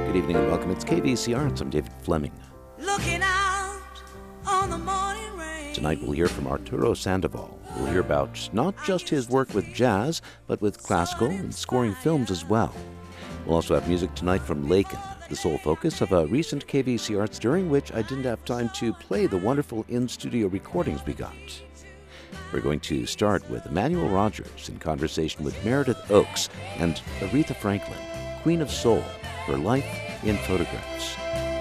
Good evening and welcome. It's KVC Arts. I'm David Fleming. Looking out on the morning rain. Tonight we'll hear from Arturo Sandoval. We'll hear about not just his work with jazz, but with classical and scoring films as well. We'll also have music tonight from Lakin, the sole focus of a recent KVC Arts, during which I didn't have time to play the wonderful in-studio recordings we got. We're going to start with Emmanuel Rogers in conversation with Meredith Oakes and Aretha Franklin, Queen of Soul, her life in photographs.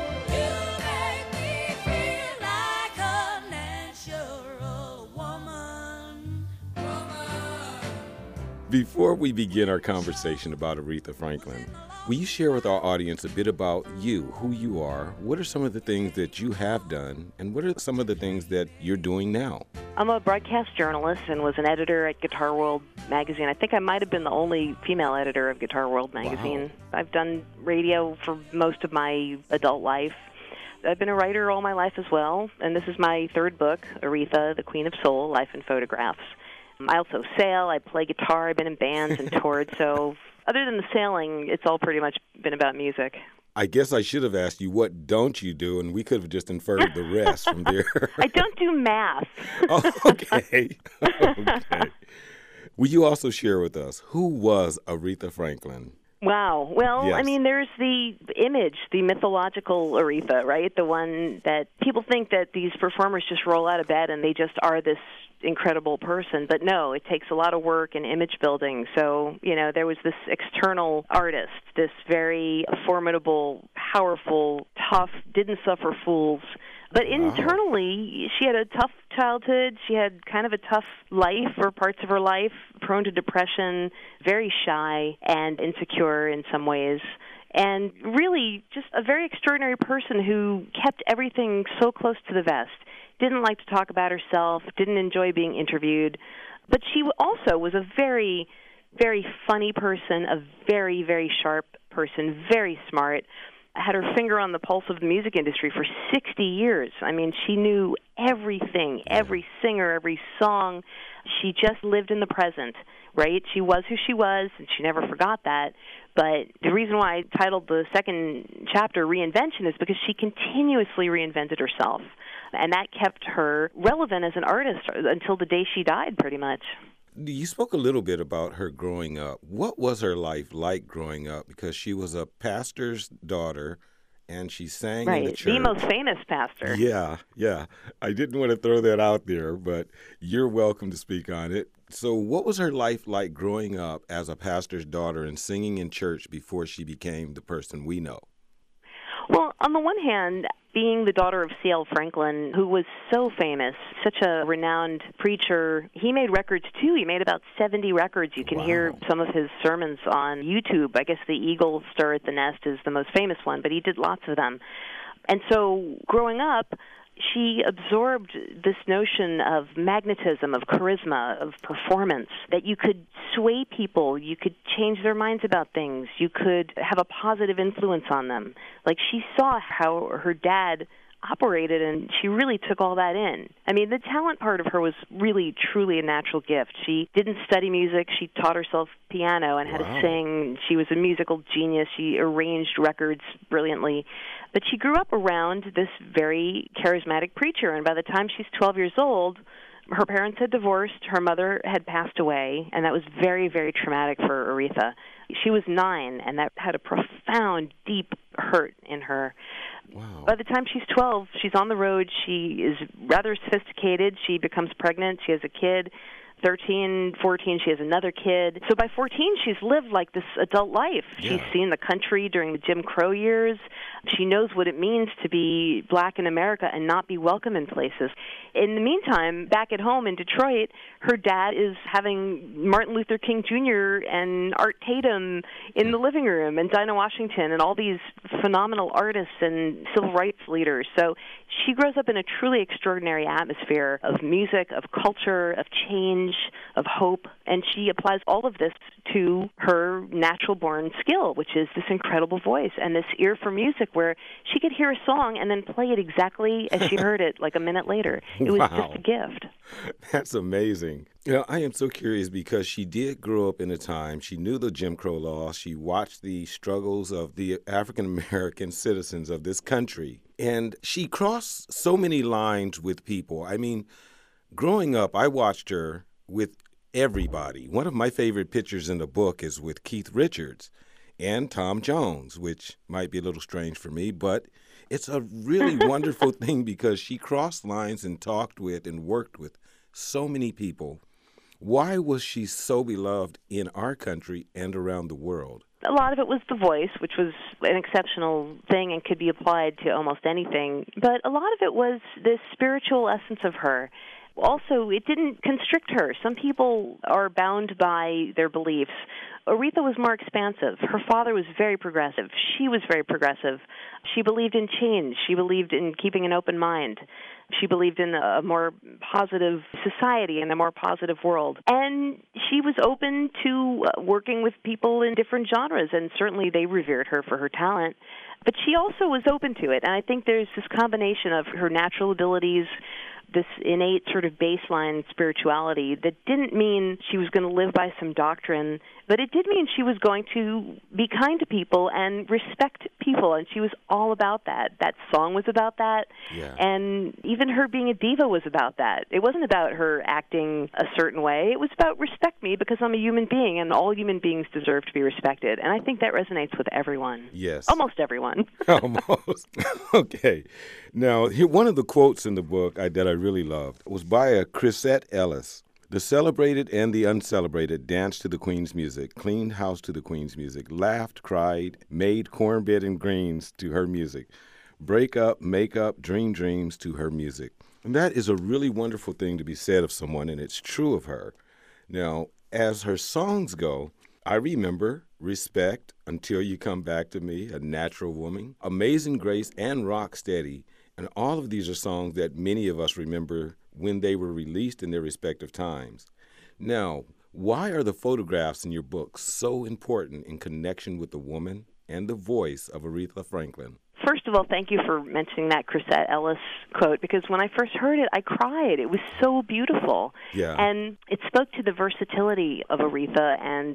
Before we begin our conversation about Aretha Franklin, will you share with our audience a bit about you, who you are, what are some of the things that you have done, and what are some of the things that you're doing now? I'm a broadcast journalist and was an editor at Guitar World magazine. I think I might have been the only female editor of Guitar World magazine. Wow. I've done radio for most of my adult life. I've been a writer all my life as well, and this is my third book, Aretha, the Queen of Soul, Life in Photographs. I also sail, I play guitar, I've been in bands and toured, so other than the sailing, it's all pretty much been about music. I guess I should have asked you, what don't you do, and we could have just inferred the rest from there. I don't do math. Oh, okay. Okay. Will you also share with us, who was Aretha Franklin? Wow. Well, Yes. I mean, there's the image, the mythological Aretha, right? The one that people think that these performers just roll out of bed and they just are this incredible person. But no, it takes a lot of work and image building. So, there was this external artist, this very formidable, powerful, tough, didn't suffer fools. But internally, she had a tough childhood. She had kind of a tough life, or parts of her life, prone to depression, very shy and insecure in some ways. And really just a very extraordinary person who kept everything so close to the vest. Didn't like to talk about herself, didn't enjoy being interviewed. But she also was a very, very funny person, a very, very sharp person, very smart. Had her finger on the pulse of the music industry for 60 years. I mean, she knew everything, every singer, every song. She just lived in the present, right? She was who she was, and she never forgot that. But the reason why I titled the second chapter Reinvention is because she continuously reinvented herself. And that kept her relevant as an artist until the day she died, pretty much. You spoke a little bit about her growing up. What was her life like growing up? Because she was a pastor's daughter, and she sang in the church. The most famous pastor. Yeah. I didn't want to throw that out there, but you're welcome to speak on it. So what was her life like growing up as a pastor's daughter and singing in church before she became the person we know? Well, on the one hand, being the daughter of C.L. Franklin, who was so famous, such a renowned preacher, he made records too. He made about 70 records. You can hear some of his sermons on YouTube. I guess the Eagle Stir at the Nest is the most famous one, but he did lots of them. And so growing up, she absorbed this notion of magnetism, of charisma, of performance, that you could sway people, you could change their minds about things, you could have a positive influence on them. Like, she saw how her dad operated, and she really took all that in. I mean, the talent part of her was really, truly a natural gift. She didn't study music. She taught herself piano and how to sing. She was a musical genius. She arranged records brilliantly. But she grew up around this very charismatic preacher, and by the time she's 12 years old, her parents had divorced, her mother had passed away, and that was very, very traumatic for Aretha. She was 9, and that had a profound, deep hurt in her. Wow. By the time she's 12, she's on the road. She is rather sophisticated. She becomes pregnant. She has a kid. 13, 14, she has another kid. So by 14, she's lived like this adult life. Yeah. She's seen the country during the Jim Crow years. She knows what it means to be black in America and not be welcome in places. In the meantime, back at home in Detroit, her dad is having Martin Luther King Jr. and Art Tatum in the living room, and Dinah Washington, and all these phenomenal artists and civil rights leaders. So she grows up in a truly extraordinary atmosphere of music, of culture, of change, of hope, and she applies all of this to her natural-born skill, which is this incredible voice and this ear for music music where she could hear a song and then play it exactly as she heard it like a minute later. It was Wow. just a gift. That's amazing. I am so curious because she did grow up in a time, she knew the Jim Crow laws, she watched the struggles of the African American citizens of this country, and she crossed so many lines with people. I mean, growing up, I watched her with everybody. One of my favorite pictures in the book is with Keith Richards and Tom Jones, which might be a little strange for me, but it's a really wonderful thing because she crossed lines and talked with and worked with so many people. Why was she so beloved in our country and around the world? A lot of it was the voice, which was an exceptional thing and could be applied to almost anything. But a lot of it was this spiritual essence of her. Also, it didn't constrict her. Some people are bound by their beliefs. Aretha was more expansive. Her father was very progressive. She was very progressive. She believed in change. She believed in keeping an open mind. She believed in a more positive society and a more positive world. And she was open to working with people in different genres, and certainly they revered her for her talent. But she also was open to it, and I think there's this combination of her natural abilities, this innate sort of baseline spirituality that didn't mean she was going to live by some doctrine, but it did mean she was going to be kind to people and respect people, and she was all about that. That song was about that, Yeah. and even her being a diva was about that. It wasn't about her acting a certain way. It was about respect me because I'm a human being, and all human beings deserve to be respected, and I think that resonates with everyone. Yes. Almost everyone. Almost. Okay. Now, here, one of the quotes in the book that I really loved was by a Chrisette Ellis. The celebrated and the uncelebrated danced to the Queen's music, cleaned house to the Queen's music, laughed, cried, made cornbread and greens to her music, break up, make up, dream dreams to her music. And that is a really wonderful thing to be said of someone, and it's true of her. Now, as her songs go, I remember Respect, Until You Come Back to Me, A Natural Woman, Amazing Grace, and Rock Steady. And all of these are songs that many of us remember when they were released in their respective times. Now, why are the photographs in your book so important in connection with the woman and the voice of Aretha Franklin? First of all, thank you for mentioning that Chrisette Ellis quote, because when I first heard it, I cried. It was so beautiful. Yeah. And it spoke to the versatility of Aretha and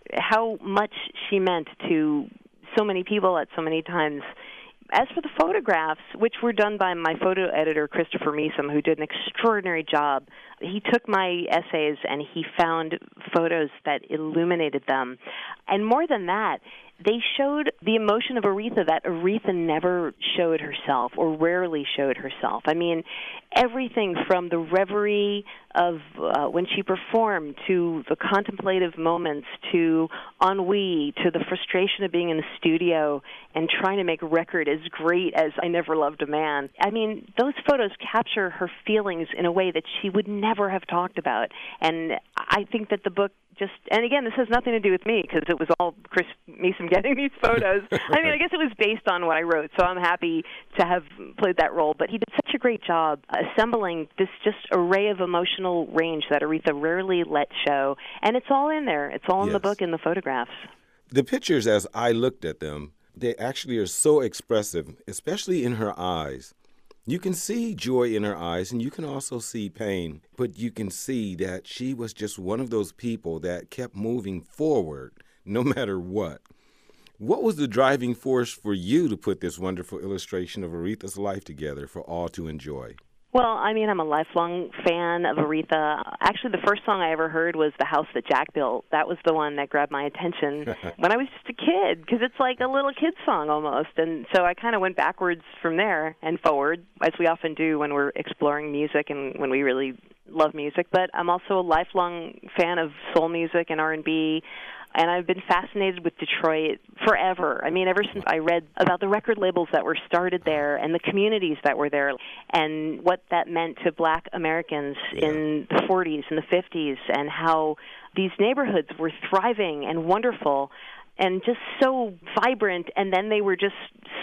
how much she meant to so many people at so many times. As for the photographs, which were done by my photo editor, Christopher Meesom, who did an extraordinary job, he took my essays and he found photos that illuminated them. And more than that, they showed the emotion of Aretha that Aretha never showed herself or rarely showed herself. I mean, everything from the reverie of when she performed to the contemplative moments to ennui to the frustration of being in the studio and trying to make a record as great as I Never Loved a Man. I mean, those photos capture her feelings in a way that she would never have talked about. And I think that the book just, and again, this has nothing to do with me because it was all Chris Meesom getting these photos. I mean, I guess it was based on what I wrote, so I'm happy to have played that role. But he did such a great job assembling this just array of emotional range that Aretha rarely let show. And it's all in there. It's all in the book in the photographs. The pictures, as I looked at them, they actually are so expressive, especially in her eyes. You can see joy in her eyes, and you can also see pain, but you can see that she was just one of those people that kept moving forward no matter what. What was the driving force for you to put this wonderful illustration of Aretha's life together for all to enjoy? Well, I mean, I'm a lifelong fan of Aretha. Actually, the first song I ever heard was The House That Jack Built. That was the one that grabbed my attention when I was just a kid, because it's like a little kid's song almost. And so I kind of went backwards from there and forward, as we often do when we're exploring music and when we really love music. But I'm also a lifelong fan of soul music and R&B. And I've been fascinated with Detroit forever. I mean, ever since I read about the record labels that were started there and the communities that were there and what that meant to black Americans in the 40s and the 50s and how these neighborhoods were thriving and wonderful and just so vibrant, and then they were just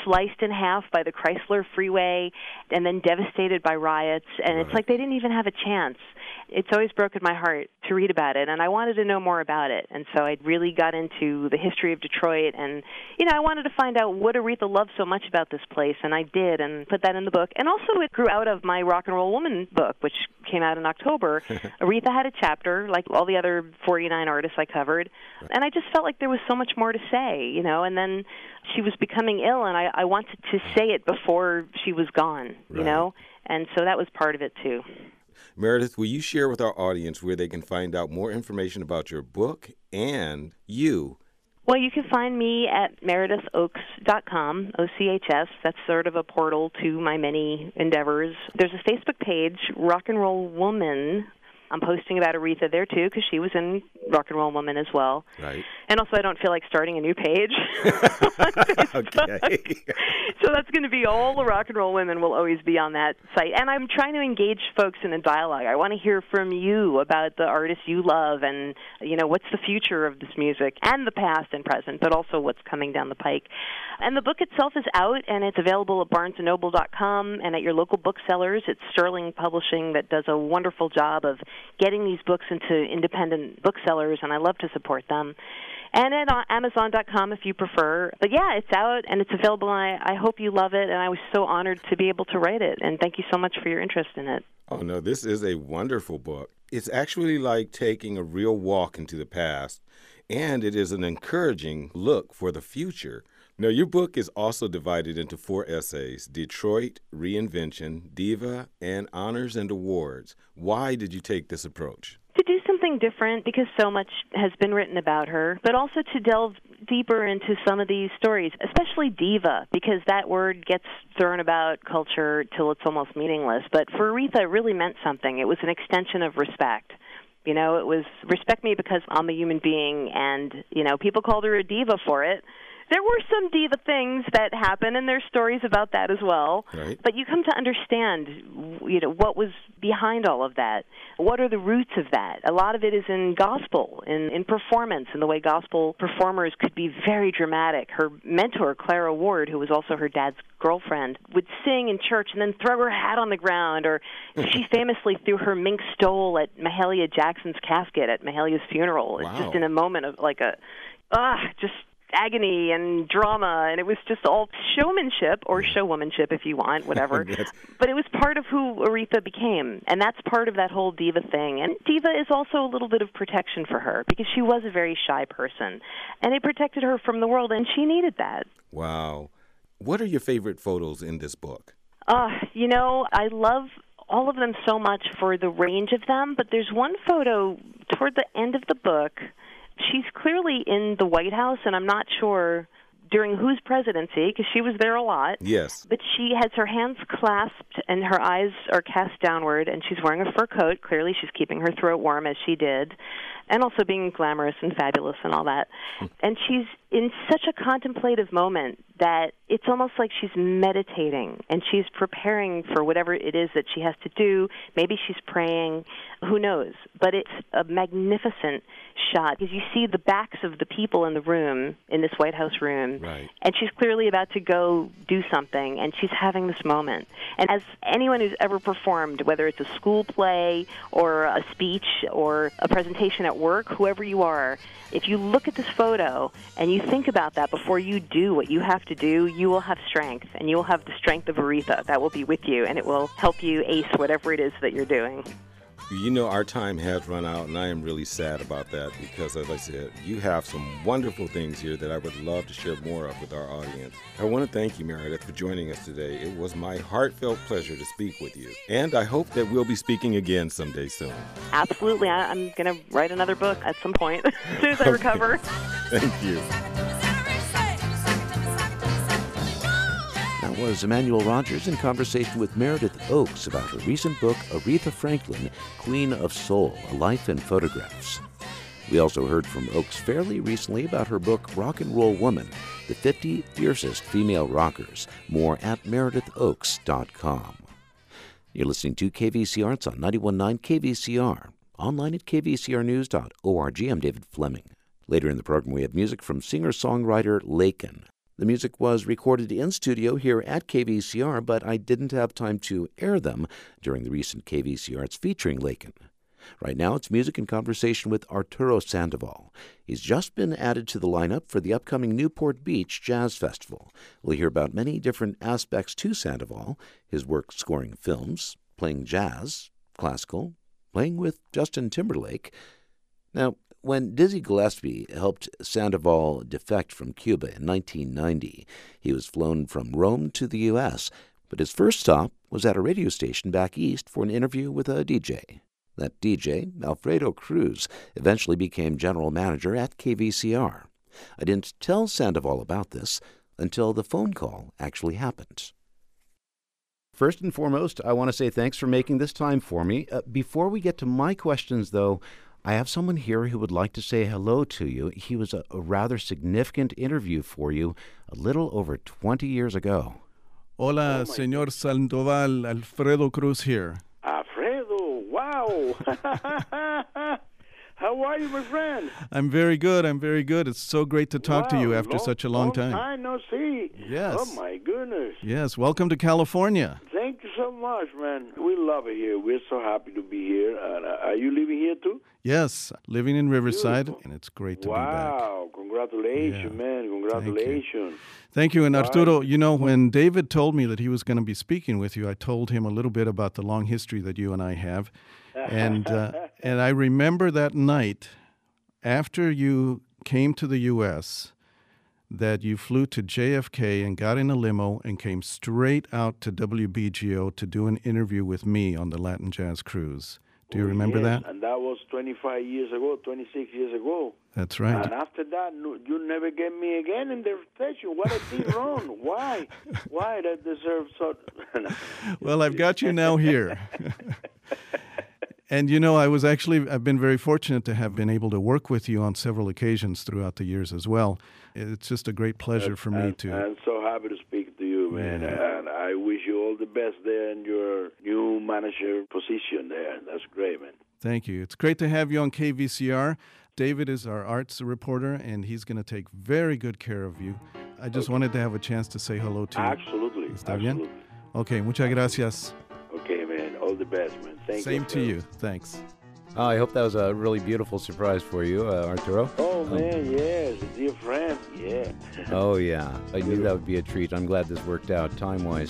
sliced in half by the Chrysler Freeway and then devastated by riots. And it's like they didn't even have a chance. It's always broken my heart to read about it, and I wanted to know more about it. And so I really got into the history of Detroit, and, I wanted to find out what Aretha loved so much about this place, and I did, and put that in the book. And also it grew out of my Rock and Roll Woman book, which came out in October. Aretha had a chapter, like all the other 49 artists I covered, and I just felt like there was so much more to say, and then she was becoming ill, and I wanted to say it before she was gone, and so that was part of it, too. Meredith, will you share with our audience where they can find out more information about your book and you? Well, you can find me at meredithoaks.com, OCHS. That's sort of a portal to my many endeavors. There's a Facebook page, Rock and Roll Woman. I'm posting about Aretha there, too, because she was in Rock and Roll Woman as well. Right. And also, I don't feel like starting a new page. Okay. So that's going to be all the Rock and Roll Women will always be on that site. And I'm trying to engage folks in a dialogue. I want to hear from you about the artists you love and, what's the future of this music and the past and present, but also what's coming down the pike. And the book itself is out, and it's available at barnesandnoble.com and at your local booksellers. It's Sterling Publishing that does a wonderful job of getting these books into independent booksellers, and I love to support them. And at Amazon.com if you prefer. But, yeah, it's out, and it's available, and I hope you love it, and I was so honored to be able to write it. And thank you so much for your interest in it. Oh, no, this is a wonderful book. It's actually like taking a real walk into the past, and it is an encouraging look for the future. Now, your book is also divided into 4 essays, Detroit, Reinvention, Diva, and Honors and Awards. Why did you take this approach? To do something different, because so much has been written about her, but also to delve deeper into some of these stories, especially diva, because that word gets thrown about culture till it's almost meaningless. But for Aretha, it really meant something. It was an extension of respect. It was respect me because I'm a human being, and, people called her a diva for it. There were some diva things that happened, and there's stories about that as well. Right. But you come to understand, what was behind all of that. What are the roots of that? A lot of it is in gospel, in performance, and the way gospel performers could be very dramatic. Her mentor, Clara Ward, who was also her dad's girlfriend, would sing in church and then throw her hat on the ground, or she famously threw her mink stole at Mahalia Jackson's casket at Mahalia's funeral. Wow. It's just in a moment of just agony and drama, and it was just all showmanship, or showwomanship if you want, whatever. Yes. But it was part of who Aretha became, and that's part of that whole diva thing. And diva is also a little bit of protection for her, because she was a very shy person, and it protected her from the world, and she needed that. Wow. What are your favorite photos in this book? I love all of them so much for the range of them, but there's one photo toward the end of the book. She's clearly in the White House, and I'm not sure during whose presidency, because she was there a lot. Yes. But she has her hands clasped, and her eyes are cast downward, and she's wearing a fur coat. Clearly she's keeping her throat warm, as she did, and also being glamorous and fabulous and all that. And she's in such a contemplative moment that it's almost like she's meditating, and she's preparing for whatever it is that she has to do. Maybe she's praying. Who knows? But it's a magnificent shot, because you see the backs of the people in the room, in this White House room, right. And she's clearly about to go do something, and she's having this moment. And as anyone who's ever performed, whether it's a school play or a speech or a presentation at work, whoever you are, if you look at this photo and you think about that before you do what you have to do, you will have strength, and you will have the strength of Aretha that will be with you, and it will help you ace whatever it is that you're doing. Our time has run out, and I am really sad about that because, as I said, you have some wonderful things here that I would love to share more of with our audience. I want to thank you, Meredith, for joining us today. It was my heartfelt pleasure to speak with you, and I hope that we'll be speaking again someday soon. Absolutely. I'm going to write another book at some point as soon as I recover. Thank you. That was Emmanuel Rogers in conversation with Meredith Oaks about her recent book, Aretha Franklin, Queen of Soul, A Life in Photographs. We also heard from Oaks fairly recently about her book, Rock and Roll Woman, The 50 Fiercest Female Rockers. More at meredithoaks.com. You're listening to KVCR. It's on 91.9 KVCR. Online at kvcrnews.org. I'm David Fleming. Later in the program, we have music from singer-songwriter Lakin. The music was recorded in studio here at KVCR, but I didn't have time to air them during the recent KVCR Arts featuring Lakin. Right now, it's music and conversation with Arturo Sandoval. He's just been added to the lineup for the upcoming Newport Beach Jazz Festival. We'll hear about many different aspects to Sandoval, his work scoring films, playing jazz, classical, playing with Justin Timberlake. Now, when Dizzy Gillespie helped Sandoval defect from Cuba in 1990, he was flown from Rome to the U.S., but his first stop was at a radio station back east for an interview with a DJ. That DJ, Alfredo Cruz, eventually became general manager at KVCR. I didn't tell Sandoval about this until the phone call actually happened. First and foremost, I want to say thanks for making this time for me. Before we get to my questions, though, I have someone here who would like to say hello to you. He was a rather significant interview for you a little over 20 years ago. Hola, Señor Sandoval. Alfredo Cruz here. Alfredo, wow. How are you, my friend? I'm very good. It's so great to talk to you after such a long time. Long time no see. Yes. Oh, my goodness. Yes, welcome to California. Thank you so much, man. We love it here. We're so happy to be here. Are you living here, too? Yes, living in Riverside, Beautiful. and it's great to be Wow, congratulations, Yeah. man. Congratulations. back. Thank you. And Arturo, you know, when David told me that he was going to be speaking with you, I told him a little bit about the long history that you and I have. And I remember that night after you came to the U.S., that you flew to JFK and got in a limo and came straight out to WBGO to do an interview with me on the Latin Jazz Cruise. Do you remember Yes, that? And that was 25 years ago, 26 years ago. That's right. And after that, you never get me again in the station. What I did wrong? Why? Why that deserves so... Well, I've got you now here. And, you know, I've been very fortunate to have been able to work with you on several occasions throughout the years as well. It's just a great pleasure for me to... I'm so happy to speak to you, man. Yeah. And I wish you all the best there in your new manager position there. That's great, man. Thank you. It's great to have you on KVCR. David is our arts reporter, and he's going to take very good care of you. I just wanted to have a chance to say hello to you. Absolutely. ¿Está bien? Absolutely. Okay, muchas gracias. Okay, man. All the best, man. Thank you. Same to you. Thanks. Oh, I hope that was a really beautiful surprise for you, Arturo. Oh, man, yes. A dear friend. Yeah. Oh, yeah. I knew that would be a treat. I'm glad this worked out time-wise.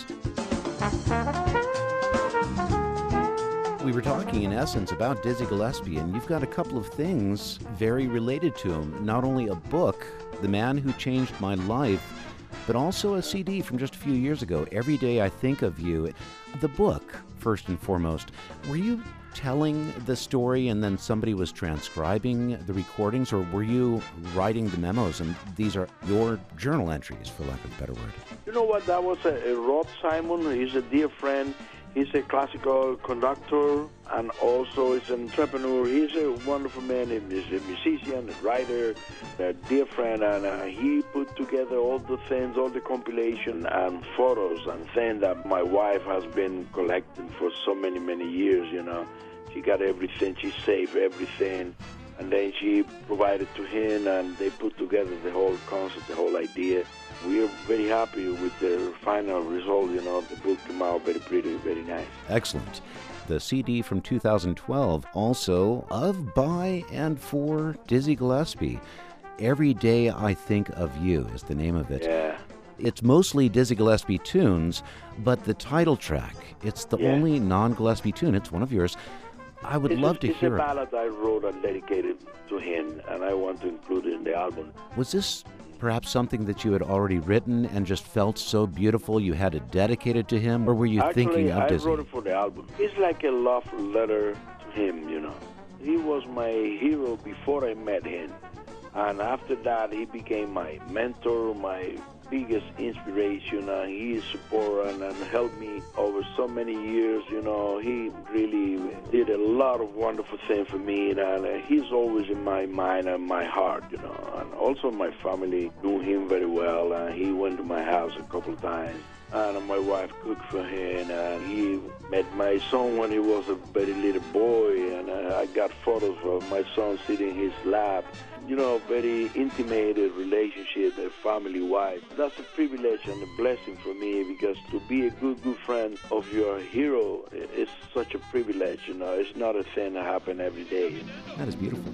We were talking, in essence, about Dizzy Gillespie, and you've got a couple of things very related to him. Not only a book, The Man Who Changed My Life, but also a CD from just a few years ago, Every Day I Think of You. The book, first and foremost, were you telling the story and then somebody was transcribing the recordings, or were you writing the memos and these are your journal entries, for lack of a better word? You know what? That was a Rod Simon. He's a dear friend. He's a classical conductor and also is an entrepreneur. He's a wonderful man. He's a musician, a writer, a dear friend, and he put together all the things, all the compilation and photos and things that my wife has been collecting for so many, many years, you know. She got everything. She saved everything. And then she provided to him, and they put together the whole concept, the whole idea. We are very happy with the final result, you know. The book came out very pretty, very nice. Excellent. The CD from 2012, also of, by, and for Dizzy Gillespie. Every Day I Think of You is the name of it. Yeah. It's mostly Dizzy Gillespie tunes, but the title track, it's the only non-Gillespie tune. It's one of yours. I would love to hear it. It's a ballad I wrote and dedicated to him, and I want to include it in the album. Was this perhaps something that you had already written and just felt so beautiful you had it dedicated to him, or were you thinking of Dizzy? I wrote it for the album. It's like a love letter to him, you know. He was my hero before I met him, and after that he became my mentor, my biggest inspiration, and he supported and helped me over so many years, you know. He really did a lot of wonderful things for me, and he's always in my mind and my heart, you know. And also my family knew him very well, and he went to my house a couple of times, and my wife cooked for him, and he met my son when he was a very little boy, and I got photos of my son sitting in his lap. very intimate relationship, family-wise. That's a privilege and a blessing for me, because to be a good friend of your hero is such a privilege. It's not a thing that happens every day. That is beautiful.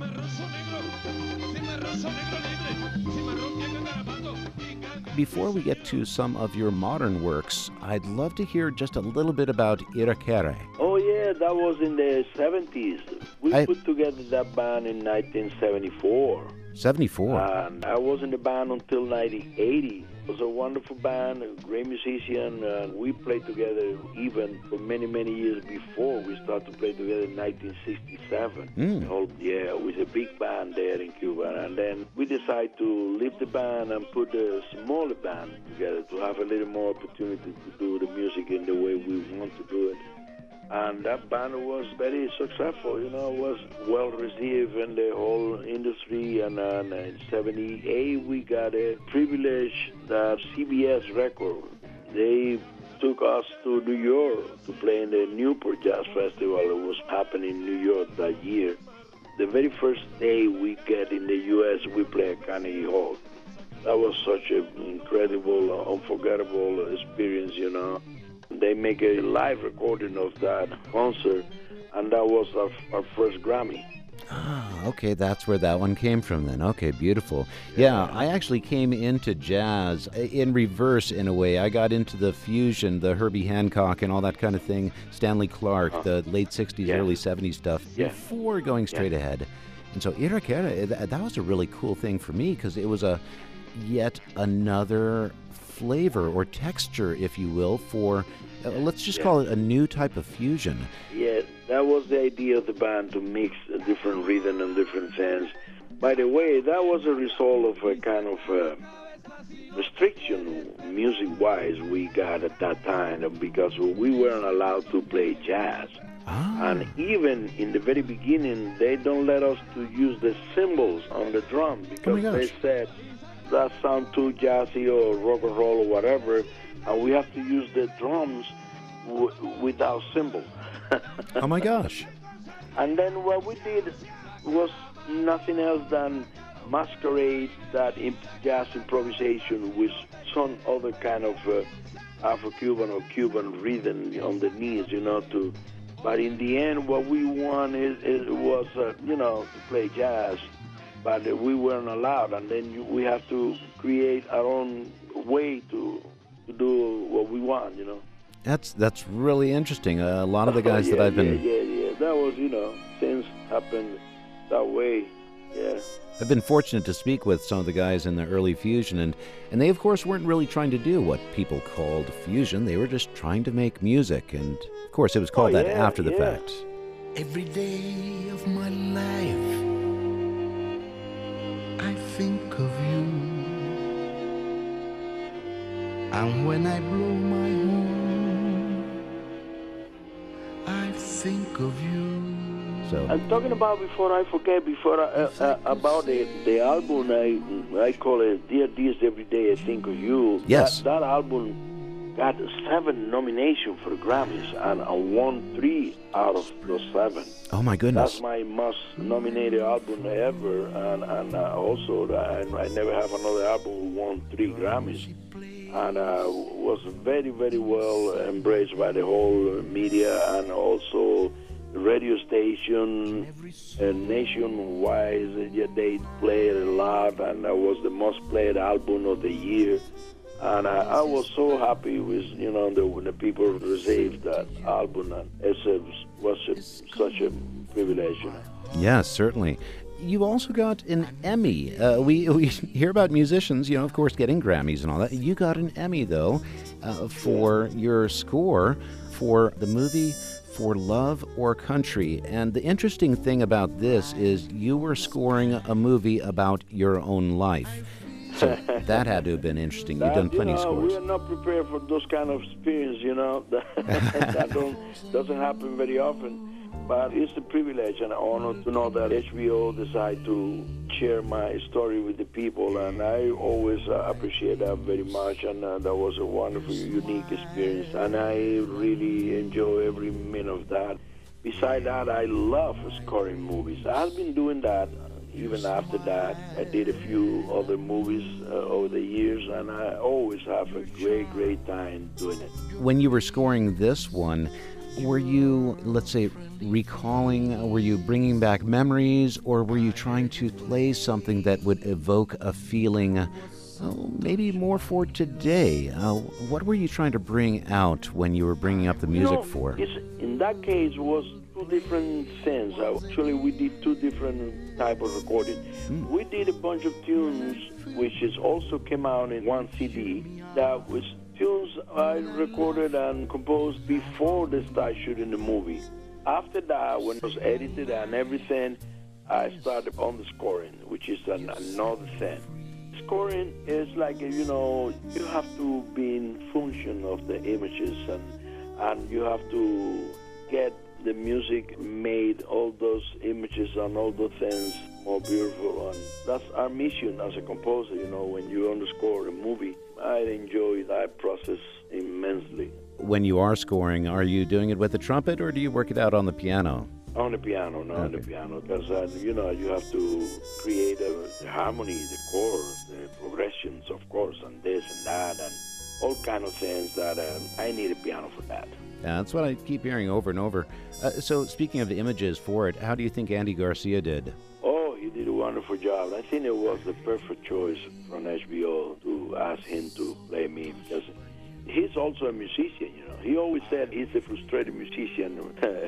Before we get to some of your modern works, I'd love to hear just a little bit about Irakere. Oh, yeah, that was in the 70s. We put together that band in 1974. 74? And I was in the band until 1980. It was a wonderful band, a great musician, and we played together even for many, many years before we started to play together in 1967. With a big band there in Cuba. And then we decided to leave the band and put a smaller band together to have a little more opportunity to do the music in the way we want to do it. And that band was very successful, was well received in the whole industry. And in 78, we got a privilege that CBS Record, they took us to New York to play in the Newport Jazz Festival. It was happening in New York that year. The very first day we get in the U.S., we play at Carnegie Hall. That was such an incredible, unforgettable experience, They make a live recording of that concert, and that was our first Grammy. Ah, okay, that's where that one came from then. Okay, beautiful. Yeah, I actually came into jazz in reverse in a way. I got into the fusion, the Herbie Hancock and all that kind of thing, Stanley Clarke, the late 60s, early 70s stuff, before going straight ahead. And so Irakere, that was a really cool thing for me, because it was yet another flavor or texture, if you will, for, let's just call it a new type of fusion. Yeah, that was the idea of the band, to mix a different rhythm and different things. By the way, that was a result of a kind of restriction, music-wise, we got at that time, because we weren't allowed to play jazz. And even in the very beginning, they don't let us to use the cymbals on the drum, because they said that sound too jazzy or rock and roll or whatever, and we have to use the drums without cymbals. Oh my gosh. And then what we did was nothing else than masquerade that jazz improvisation with some other kind of Afro-Cuban or Cuban rhythm underneath, but in the end, what we wanted was, to play jazz, but we weren't allowed, and then we have to create our own way to do what we want, That's really interesting. A lot of the guys that I've been... Yeah. That was, things happened that way, yeah. I've been fortunate to speak with some of the guys in the early fusion, and they, of course, weren't really trying to do what people called fusion. They were just trying to make music, and, of course, it was called that after the fact. Every day of my life, I think of you. And when I blow my horn, I think of you. So I'm talking about, before I forget, about the album, I call it Dear Dears Every Day I Think of You. Yes. That album got 7 nominations for the Grammys and won 3 out of those 7. Oh my goodness. That's my most nominated album ever, and also I never have another album who won 3 Grammys. And was very, very well embraced by the whole media, and also radio station nationwide. They played a lot, and that was the most played album of the year. And I was so happy with when the people received that album, and such a privilege. Yes, certainly. You also got an Emmy. We hear about musicians, of course, getting Grammys and all that. You got an Emmy, though, for your score for the movie For Love or Country. And the interesting thing about this is you were scoring a movie about your own life. So that had to have been interesting. You've done plenty of scores. We are not prepared for those kind of experience, That doesn't happen very often. But it's a privilege and an honor to know that HBO decided to share my story with the people, and I always appreciate that very much, and that was a wonderful, unique experience, and I really enjoy every minute of that. Besides that, I love scoring movies. I've been doing that even after that. I did a few other movies over the years, and I always have a great time doing it. When you were scoring this one, were you, let's say, recalling, were you bringing back memories, or were you trying to play something that would evoke a feeling maybe more for today? What were you trying to bring out when you were bringing up the music for? In that case, it was two different things. Actually, we did two different type of recording. We did a bunch of tunes, which is also came out in one CD. That was tunes I recorded and composed before they started shooting the movie. After that, when it was edited and everything, I started on the scoring, which is another thing. Scoring is like, you have to be in function of the images, and you have to get the music made, all those images and all those things more beautiful. And that's our mission as a composer, when you underscore a movie. I enjoy that process immensely. When you are scoring, are you doing it with the trumpet, or do you work it out on the piano? On the piano, on the piano, because you have to create the harmony, the chords, the progressions, of course, and this and that, and all kind of things that I need a piano for that. Yeah, that's what I keep hearing over and over. So speaking of the images for it, how do you think Andy Garcia did? Oh, he did a wonderful job. I think it was the perfect choice from HBO to ask him to play me, because he's also a musician, He always said he's a frustrated musician,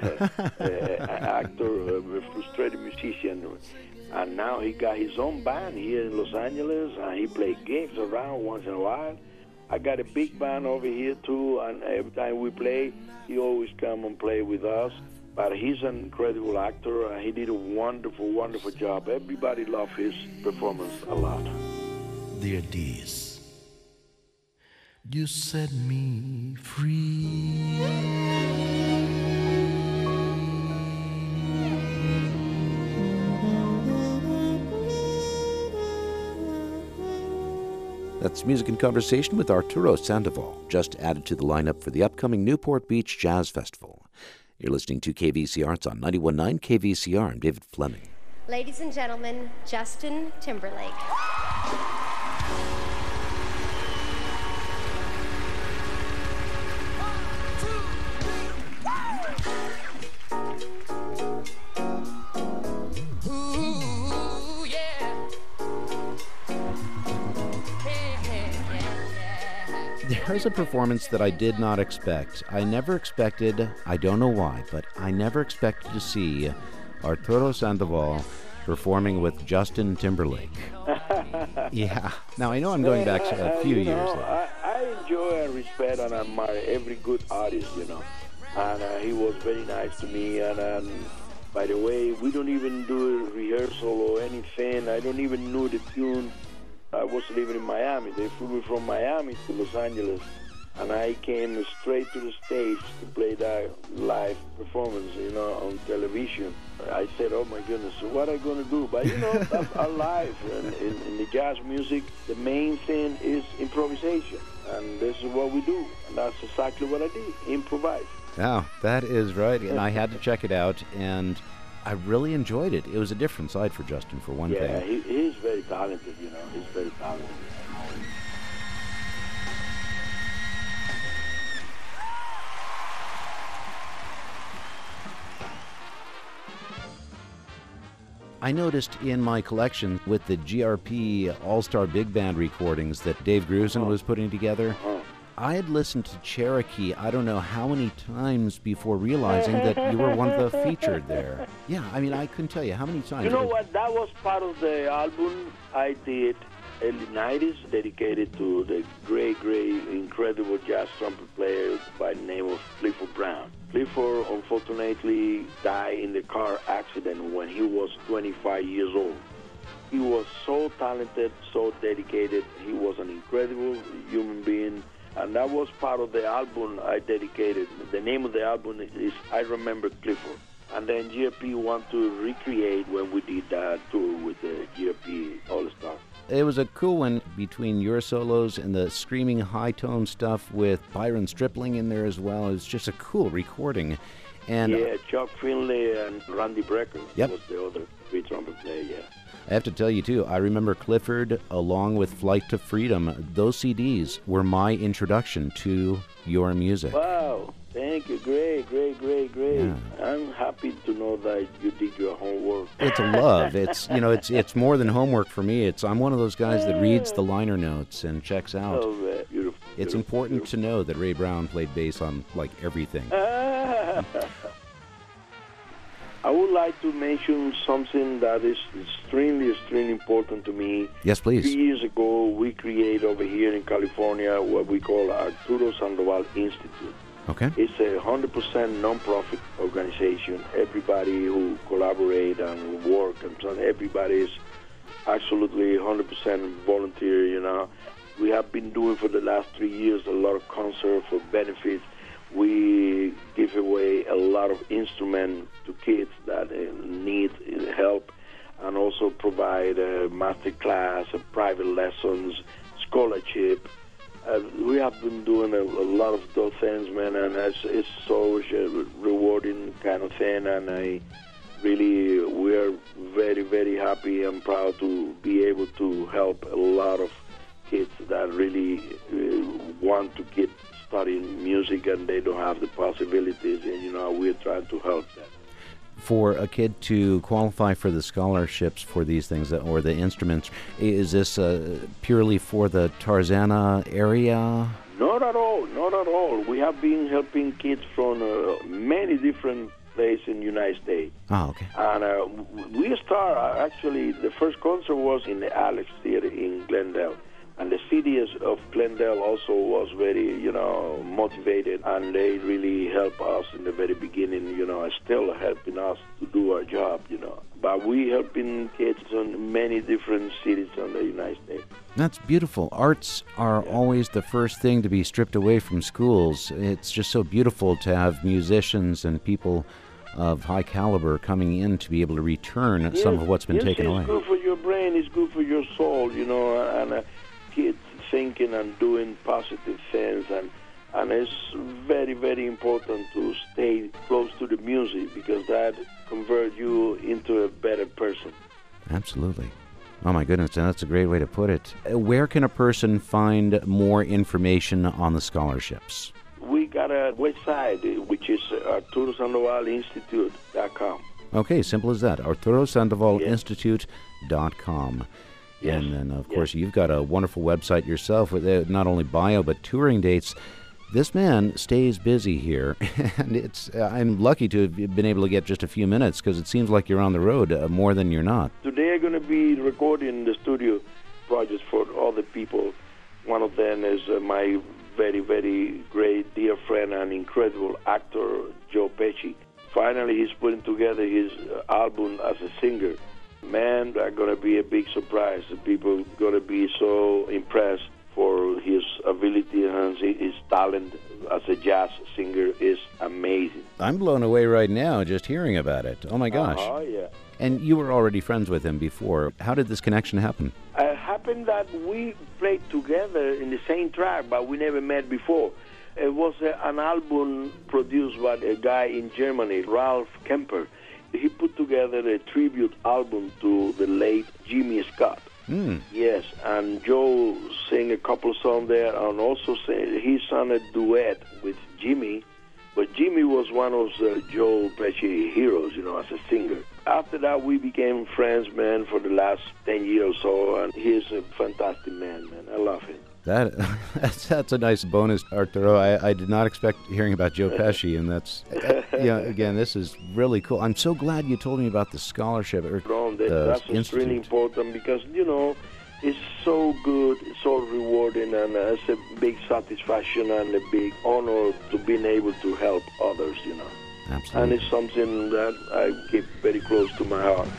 actor, a frustrated musician. And now he got his own band here in Los Angeles, and he plays gigs around once in a while. I got a big band over here, too, and every time we play, he always come and play with us. But he's an incredible actor, and he did a wonderful job. Everybody loved his performance a lot. Dear Deez, you set me free. That's Music and Conversation with Arturo Sandoval, just added to the lineup for the upcoming Newport Beach Jazz Festival. You're listening to KVCR. It's on 91.9 KVCR. I'm David Fleming. Ladies and gentlemen, Justin Timberlake. There's a performance that I did not expect. I never expected, I don't know why, but I never expected to see Arturo Sandoval performing with Justin Timberlake. Yeah. Now, I know I'm going back a few years. I enjoy and respect and admire every good artist, And he was very nice to me. And by the way, we don't even do a rehearsal or anything. I don't even know the tune. I was living in Miami. They flew me from Miami to Los Angeles, and I came straight to the stage to play that live performance, on television. I said, oh my goodness, what am I going to do? But, that's our life. And in the jazz music, the main thing is improvisation, and this is what we do, and that's exactly what I did, improvise. Yeah, that is right, and I had to check it out, and I really enjoyed it. It was a different side for Justin, for one thing. Yeah, he's very talented, He's very talented. I noticed in my collection with the GRP All-Star Big Band recordings that Dave Grusin was putting together, I had listened to Cherokee I don't know how many times before realizing that you were one of the featured there. Yeah, I mean, I couldn't tell you how many times. You know what? That was part of the album I did early 90s, dedicated to the great, incredible jazz trumpet player by the name of Clifford Brown. Clifford, unfortunately, died in the car accident when he was 25 years old. He was so talented, so dedicated. He was an incredible human being. And that was part of the album I dedicated. The name of the album is I Remember Clifford. And then GRP want to recreate when we did that tour with the GRP All-Star. It was a cool one between your solos and the screaming high-tone stuff with Byron Stripling in there as well. It was just a cool recording. And yeah, Chuck Finley and Randy Brecker Yep. was the other three trumpet player, yeah. I have to tell you, too, I remember Clifford along with Flight to Freedom. Those CDs were my introduction to your music. Wow, thank you. Great. Yeah. I'm happy to know that you did your homework. It's a love. It's more than homework for me. I'm one of those guys that reads the liner notes and checks out. Oh, man. Beautiful. It's important to know that Ray Brown played bass on, like, everything. I would like to mention something that is extremely important to me. Yes, please. 3 years ago, we created over here in California what we call Arturo Sandoval Institute. Okay. It's a 100% non-profit organization. Everybody who collaborate and work and so on, everybody is absolutely 100% volunteer, you know. We have been doing for the last 3 years a lot of concerts for benefits. We give away a lot of instruments to kids that need help, and also provide a master class, private lessons, scholarship. We have been doing a lot of those things, man, and it's so rewarding kind of thing, and we're very, very happy and proud to be able to help a lot of kids that really want to get studying music and they don't have the possibilities, and we're trying to help them. For a kid to qualify for the scholarships for these things or the instruments, is this purely for the Tarzana area? Not at all. We have been helping kids from many different places in the United States. Oh, okay. And we start, actually, the first concert was in the Alex Theater in Glendale. And the city of Glendale also was very, motivated, and they really helped us in the very beginning, still helping us to do our job, But we helping kids in many different cities in the United States. That's beautiful. Arts are always the first thing to be stripped away from schools. It's just so beautiful to have musicians and people of high caliber coming in to be able to return some of what's been taken away. It's good for your brain, it's good for your soul, and kids thinking and doing positive things, and it's very, very important to stay close to the music, because that converts you into a better person. Absolutely. Oh my goodness, that's a great way to put it. Where can a person find more information on the scholarships? We got a website, which is ArturoSandovalInstitute.com. Okay, simple as that, ArturoSandovalInstitute.com. Yes. And then, of course, you've got a wonderful website yourself with not only bio but touring dates. This man stays busy here, and I'm lucky to have been able to get just a few minutes, because it seems like you're on the road more than you're not. Today I'm going to be recording the studio projects for other people. One of them is my very, very great dear friend and incredible actor, Joe Pesci. Finally, he's putting together his album as a singer. Man, that's going to be a big surprise. People are going to be so impressed for his ability and his talent as a jazz singer is amazing. I'm blown away right now just hearing about it. Oh, my gosh. Oh, yeah. And you were already friends with him before. How did this connection happen? It happened that we played together in the same track, but we never met before. It was an album produced by a guy in Germany, Ralph Kemper. He put together a tribute album to the late Jimmy Scott. Yes, and Joe sang a couple songs there, and also he sang a duet with Jimmy, but Jimmy was one of Joe Pesci heroes, as a singer. After that, we became friends, man, for the last 10 years or so, and he's a fantastic man. I love him. That's a nice bonus, Arturo. I did not expect hearing about Joe Pesci, and that's, again, this is really cool. I'm so glad you told me about the scholarship. That's extremely important, because, it's so good, so rewarding, and it's a big satisfaction and a big honor to being able to help others, Absolutely. And it's something that I keep very close to my heart.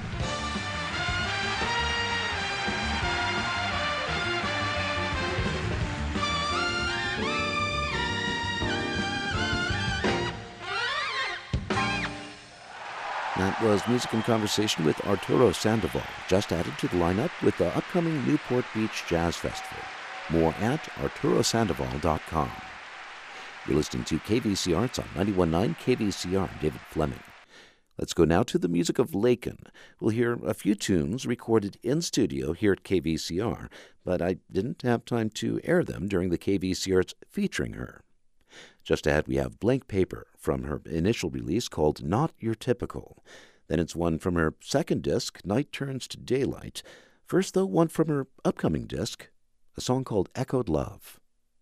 That was Music and Conversation with Arturo Sandoval, just added to the lineup with the upcoming Newport Beach Jazz Festival. More at ArturoSandoval.com. You're listening to KVCR. It's on 91.9 KVCR. I'm David Fleming. Let's go now to the music of Laken. We'll hear a few tunes recorded in studio here at KVCR, but I didn't have time to air them during the KVCR's featuring her. Just ahead, we have Blank Paper from her initial release called Not Your Typical. Then it's one from her second disc, Night Turns to Daylight. First, though, one from her upcoming disc, a song called Echoed Love.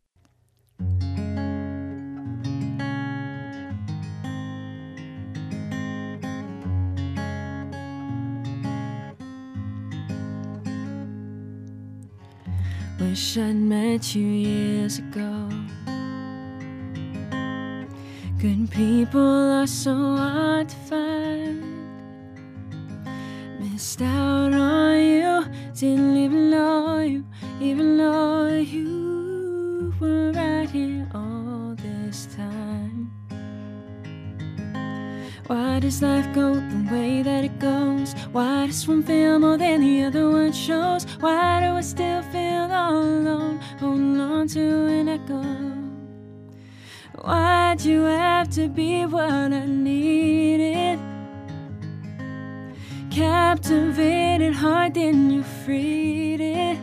Wish I'd met you years ago. Good people are so hard to find. Missed out on you, didn't even know you were right here all this time. Why does life go the way that it goes? Why does one feel more than the other one shows? Why do I still feel all alone, holding on to an echo? Why'd you have to be what I needed? Captivated heart, then you freed it.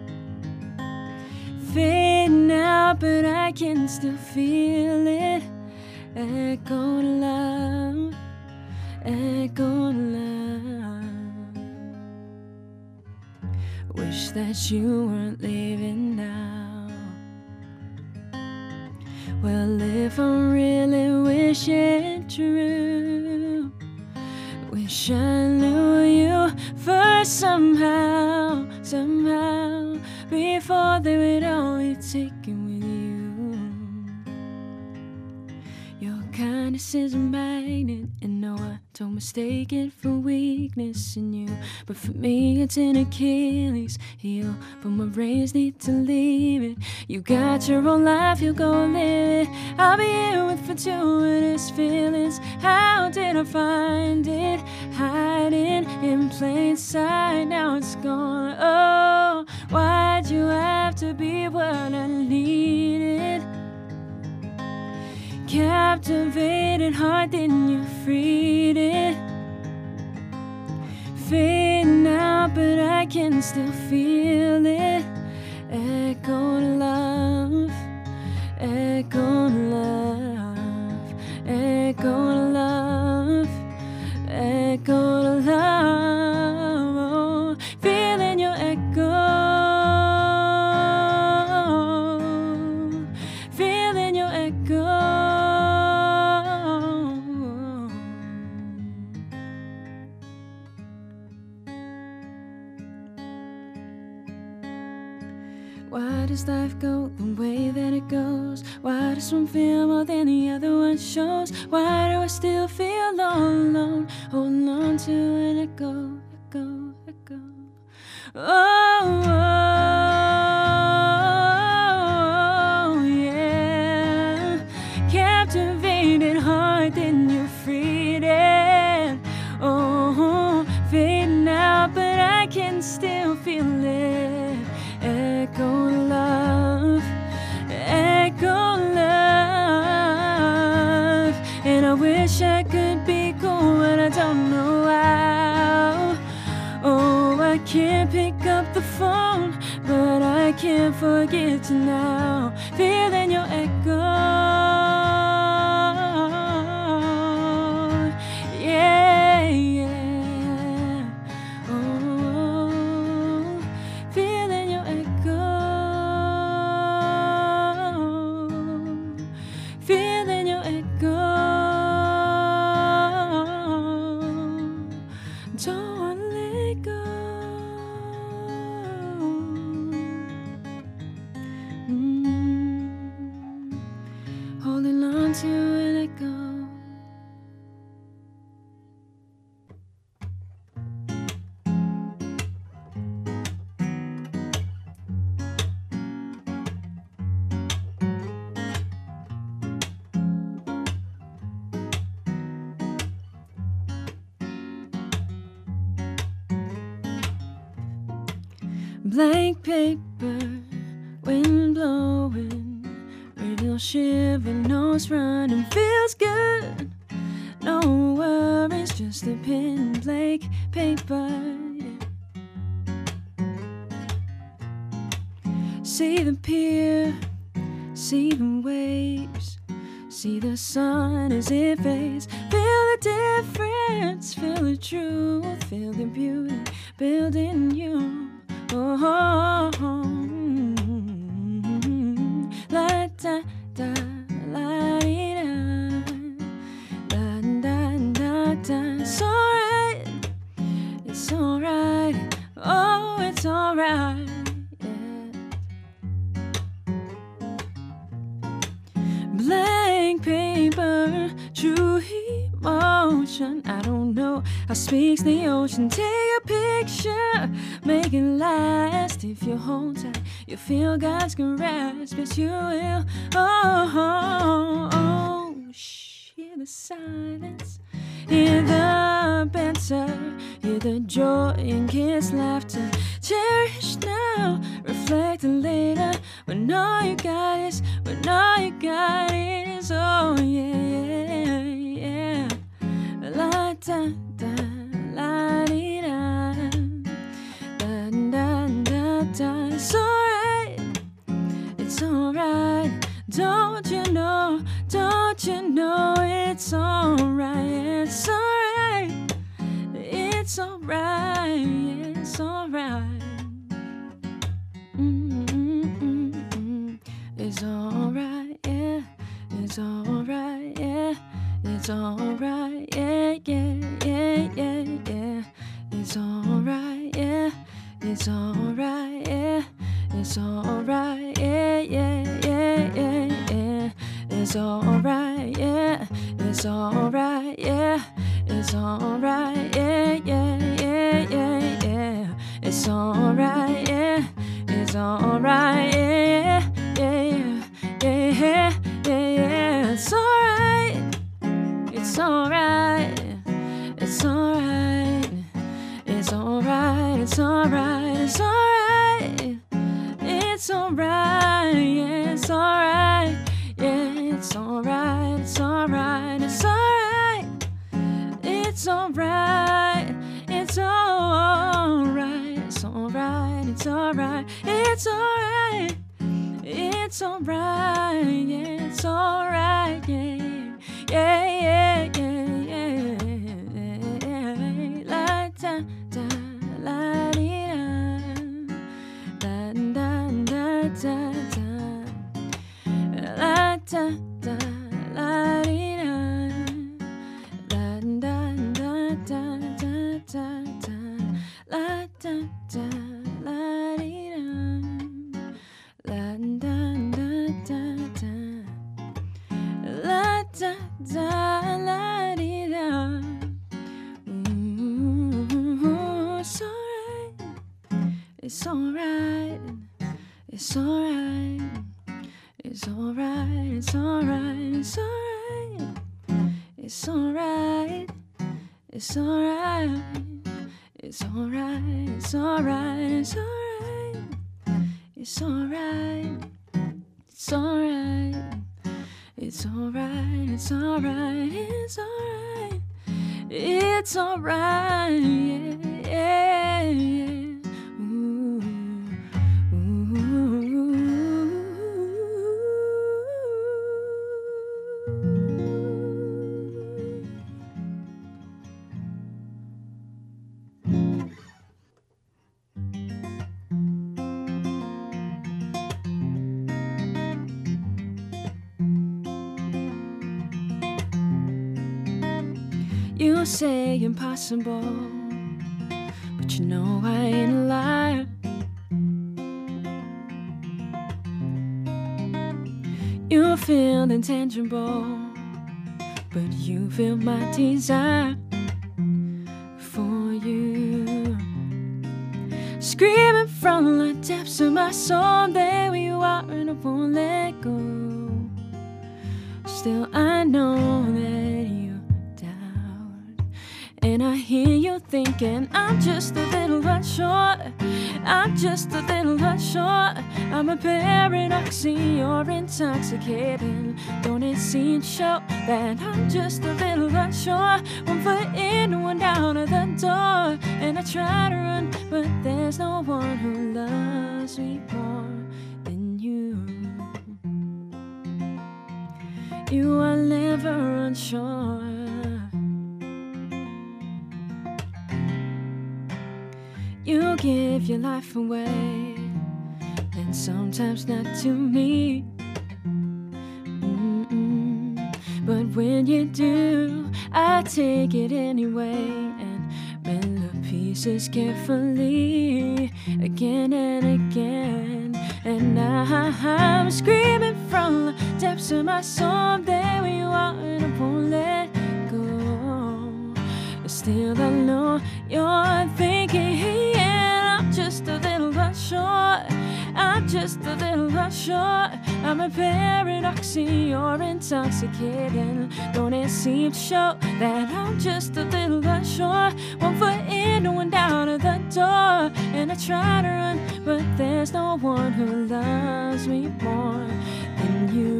Fading out, but I can still feel it. Echo love, echo love. Wish that you weren't leaving now. Well, if I'm really wishing true, wish I knew you first somehow, before they would all be taken with you. Your kindness is a magnet, and no, I don't mistake it for weakness in you. But for me, it's an Achilles heel, but my brains need to leave it. You got your own life, you go live it. I'll be here with fortuitous feelings. How did I find it? Hiding in plain sight, now it's gone. Oh, why'd you have to be what I needed? Captivated heart, then you freed it. Fading out, but I can still feel it. Echo love, echo love, echo love, echo love. Oh, feeling your echo, feeling your echo. Why does life go the way that it goes? Why does one feel more than the other one shows? Why do I still feel all alone, holding on to an echo, echo, echo? Oh, yeah. Captivated heart, then you freed it. Oh, fading out, but I can still feel it. Echo love, echo love. And I wish I could be cool, but I don't know how. Oh, I can't pick up the phone, but I can't forget you now. Feeling your echo, yeah, yeah. Holding on to an echo. Blank paper, wind blowing, written still shiver, nose running, feels good. No worries, just a pen and blank paper. See the pier, see the waves, see the sun as it fades. Feel the difference, feel the truth, feel the beauty building you. Oh, oh, oh. La da da, la di da, la da da da. It's alright, it's alright. Oh, it's alright. Blank paper, true emotion. I don't know how speaks the ocean. Take a picture, make it last. If you hold tight, you feel God's grasp. Yes, you will. Oh, oh, oh. Hear the silence, hear the banter, hear the joy and kiss laughter. Cherish now, reflect later. When all you got is, when all you got is, oh yeah, yeah, yeah. La da da, la di da, da da da da. It's alright, it's alright. Don't you know, don't you know it's alright, it's alright, it's alright, it's alright. It's alright, yeah, it's alright, yeah, it's alright, yeah, yeah, yeah, yeah, yeah. It's alright, yeah, it's alright, yeah, it's alright, yeah, yeah, yeah, yeah, yeah. It's alright, yeah, it's alright, yeah, it's alright, yeah, yeah, yeah, yeah, yeah. It's alright, yeah, it's alright, yeah, yeah, yeah, yeah, yeah, yeah. It's alright, it's alright, it's alright, it's alright, it's alright, it's alright, it's alright, yeah, it's alright, yeah, it's alright, it's alright, it's alright, it's alright, it's alright, it's alright, it's alright, it's alright, it's alright, yeah, it's alright, yeah, yeah, yeah, yeah, yeah, la da da, la di da, da da da da, la da da, la di da, da da da da da da, la da da, la di da. La da da da da, la da da, la di da. It's alright, it's alright, it's alright, it's alright, it's alright, it's alright, it's alright, it's alright, it's alright, it's alright. It's alright, it's alright, it's alright, it's alright, it's alright, it's alright, yeah, yeah, yeah. Ooh, ooh. You say impossible, but you know I ain't a liar. You feel intangible, but you feel my desire for you. Screaming from the depths of my soul, there you are and I won't let go. Still I know that you doubt, and I hear you you thinking I'm just a little unsure? I'm just a little unsure. I'm a paradox, you're intoxicating. Don't it seem to show that I'm just a little unsure? One foot in, one down at the door, and I try to run, but there's no one who loves me more than you. You are never unsure. You give your life away, and sometimes not to me. But when you do, I take it anyway and mend the pieces carefully, again and again. And I'm screaming from the depths of my soul, there where you are, and I won't let go. Still I know you're thinking, hey, yeah, I'm just a little unsure. I'm just a little unsure. I'm a paradox, you're intoxicating. Don't it seem to show that I'm just a little unsure? One foot in, one down at the door, and I try to run, but there's no one who loves me more than you.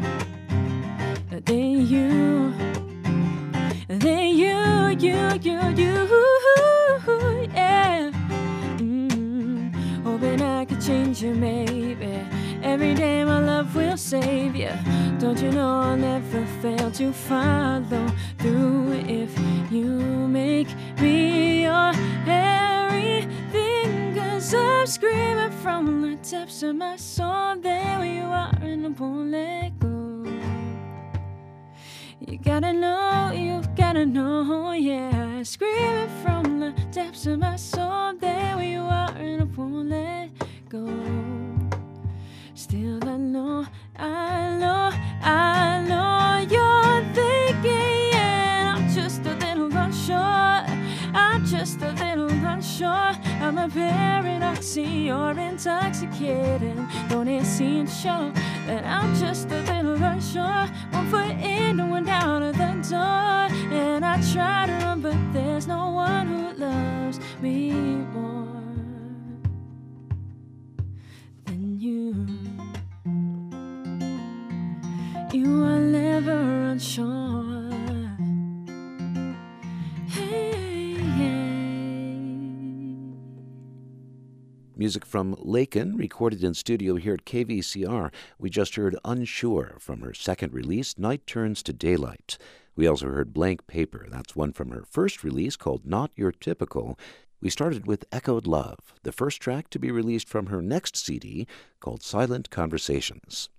Than you. Than you, yeah. Hoping I could change you, maybe. Every day my love will save you. Don't you know I'll never fail to follow through if you make me your everything. 'Cause I'm screaming from the depths of my soul, there where you are, and I won't let go. You gotta know, you've gotta know, yeah. Screaming from the depths of my soul, there where you are, and I won't let go. Still I know you're thinking, yeah, I'm just a little unsure. I'm just a little unsure. I'm a paradox, you're intoxicating. Don't it seem to show that I'm just a little unsure? One foot in, one down at the door, and I try to run, but there's no one who loves me more than you. You are never unsure. Hey, yeah. Music from Lakin, recorded in studio here at KVCR. We just heard Unsure from her second release, Night Turns to Daylight. We also heard Blank Paper. That's one from her first release called Not Your Typical. We started with Echoed Love, the first track to be released from her next CD called Silent Conversations.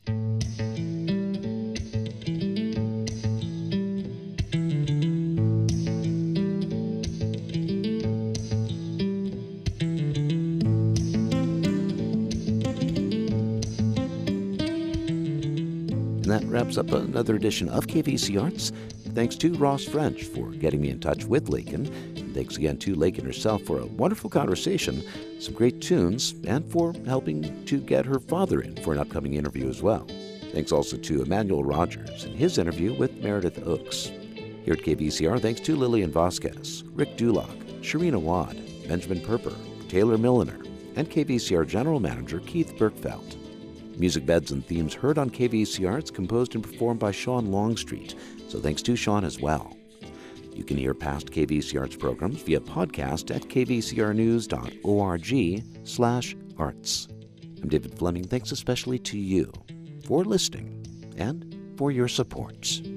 That wraps up another edition of KVC Arts. Thanks to Ross French for getting me in touch with Lakin. And thanks again to Lakin herself for a wonderful conversation, some great tunes, and for helping to get her father in for an upcoming interview as well. Thanks also to Emmanuel Rogers and his interview with Meredith Oakes. Here at KVCR, thanks to Lillian Vasquez, Rick Duloc, Sharina Wad, Benjamin Perper, Taylor Milliner, and KVCR General Manager Keith Berkfeld. Music beds and themes heard on KVC Arts, composed and performed by Sean Longstreet, so thanks to Sean as well. You can hear past KVC Arts programs via podcast at kvcrnews.org/arts. I'm David Fleming. Thanks especially to you for listening and for your support.